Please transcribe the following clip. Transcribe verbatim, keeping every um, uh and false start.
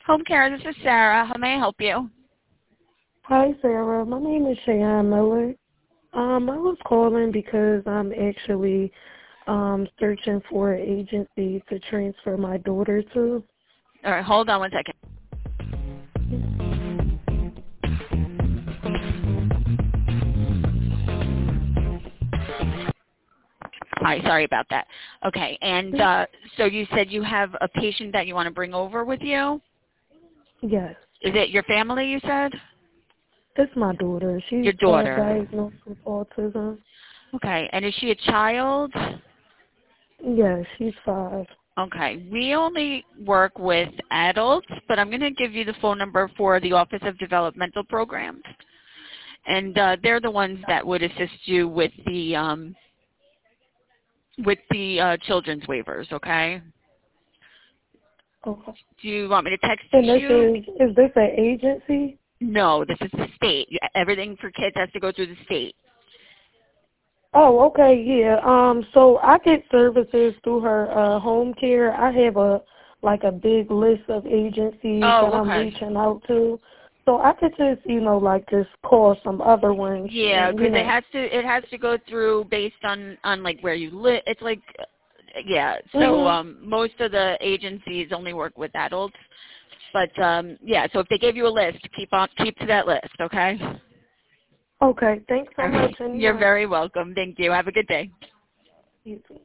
Home care, this is Sarah. How may I help you? Hi, Sarah. My name is Cheyenne Miller. Um, I was calling because I'm actually um, searching for an agency to transfer my daughter to. All right, hold on one second. All right, sorry about that. Okay, and uh, so you said you have a patient that you want to bring over with you? Yes. Is it your family, you said? It's my daughter. She's Your uh, daughter. diagnosed with autism. Okay, and is she a child? Yes, she's five. Okay, we only work with adults, but I'm going to give you the phone number for the Office of Developmental Programs. And uh, they're the ones that would assist you with the um, with the uh, children's waivers, okay? Okay. Do you want me to text And this you? is, is this an agency? No, this is the state. Everything for kids has to go through the state. Oh, okay, yeah. Um, so I get services through her uh, home care. I have a like a big list of agencies that Oh, I'm okay. reaching out to. So I could just, you know, like just call some other ones. Yeah, And, you because it know. has to it has to go through based on on like where you live. It's like yeah. So Mhm. um, most of the agencies only work with adults, but um, yeah. So if they gave you a list, keep on keep to that list, okay? Okay. Thanks so All much. right. You're Anyway. very welcome. Thank you. Have a good day. You too.